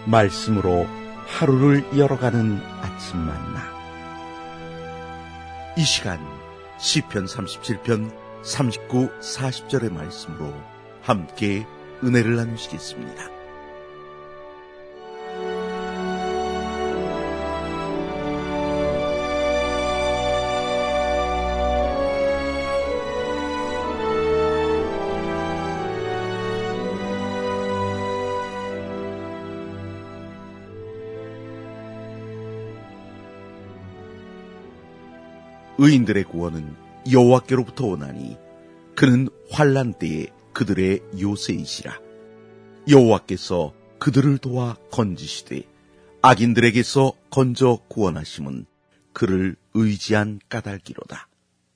말씀으로 하루를 열어가는 아침 만나. 이 시간 시편 37편 39, 40절의 말씀으로 함께 은혜를 나누시겠습니다. 의인들의 구원은 여호와께로부터 오나니 그는 환난 때에 그들의 요새이시라. 여호와께서 그들을 도와 건지시되 악인들에게서 건져 구원하심은 그를 의지한 까닭이로다.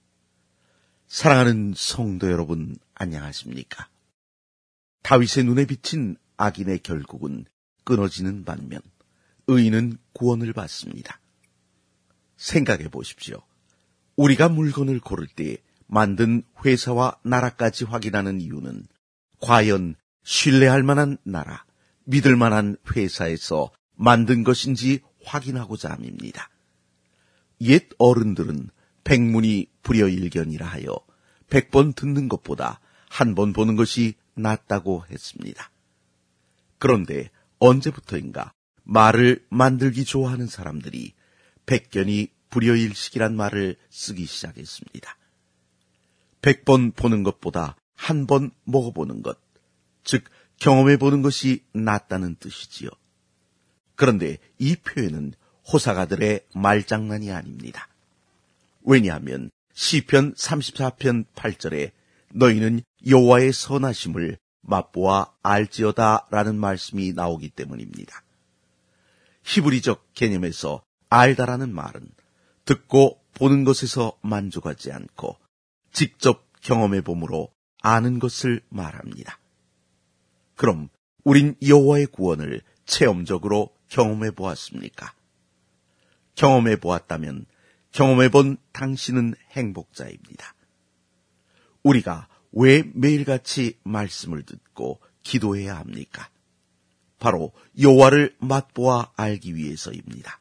사랑하는 성도 여러분, 안녕하십니까? 다윗의 눈에 비친 악인의 결국은 끊어지는 반면 의인은 구원을 받습니다. 생각해 보십시오. 우리가 물건을 고를 때 만든 회사와 나라까지 확인하는 이유는 과연 신뢰할 만한 나라, 믿을 만한 회사에서 만든 것인지 확인하고자 함입니다. 옛 어른들은 백문이 불여일견이라 하여 100번 듣는 것보다 한 번 보는 것이 낫다고 했습니다. 그런데 언제부터인가 말을 만들기 좋아하는 사람들이 백견이 불여일식이란 말을 쓰기 시작했습니다. 100번 보는 것보다 한 번 먹어보는 것, 즉 경험해보는 것이 낫다는 뜻이지요. 그런데 이 표현은 호사가들의 말장난이 아닙니다. 왜냐하면 시편 34편 8절에 너희는 여호와의 선하심을 맛보아 알지어다 라는 말씀이 나오기 때문입니다. 히브리적 개념에서 알다라는 말은 듣고 보는 것에서 만족하지 않고 직접 경험해봄으로 아는 것을 말합니다. 그럼 우린 여호와의 구원을 체험적으로 경험해보았습니까? 경험해보았다면 경험해본 당신은 행복자입니다. 우리가 왜 매일같이 말씀을 듣고 기도해야 합니까? 바로 여호와를 맛보아 알기 위해서입니다.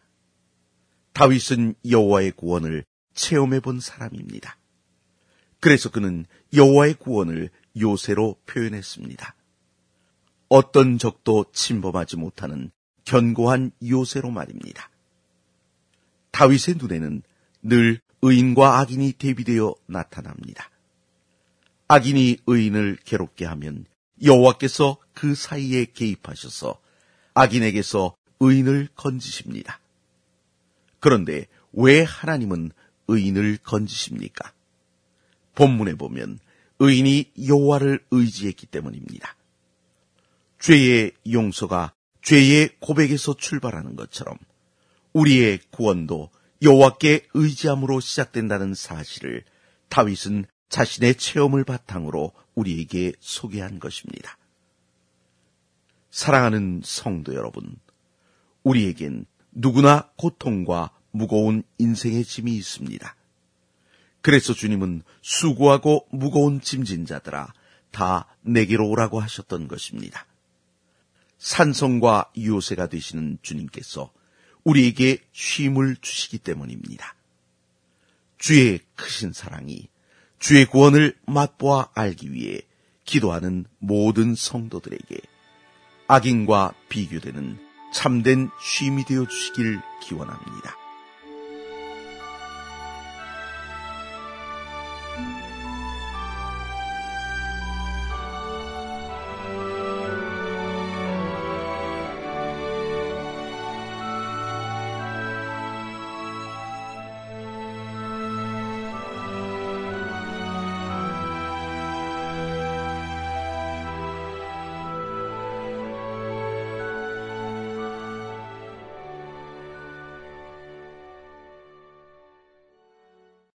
다윗은 여호와의 구원을 체험해본 사람입니다. 그래서 그는 여호와의 구원을 요새로 표현했습니다. 어떤 적도 침범하지 못하는 견고한 요새로 말입니다. 다윗의 눈에는 늘 의인과 악인이 대비되어 나타납니다. 악인이 의인을 괴롭게 하면 여호와께서 그 사이에 개입하셔서 악인에게서 의인을 건지십니다. 그런데 왜 하나님은 의인을 건지십니까? 본문에 보면 의인이 여호와를 의지했기 때문입니다. 죄의 용서가 죄의 고백에서 출발하는 것처럼 우리의 구원도 여호와께 의지함으로 시작된다는 사실을 다윗은 자신의 체험을 바탕으로 우리에게 소개한 것입니다. 사랑하는 성도 여러분, 우리에겐 누구나 고통과 무거운 인생의 짐이 있습니다. 그래서 주님은 수고하고 무거운 짐진 자들아 다 내게로 오라고 하셨던 것입니다. 산성과 요새가 되시는 주님께서 우리에게 쉼을 주시기 때문입니다. 주의 크신 사랑이 주의 구원을 맛보아 알기 위해 기도하는 모든 성도들에게 악인과 비교되는 참된 쉼이 되어 주시길 기원합니다.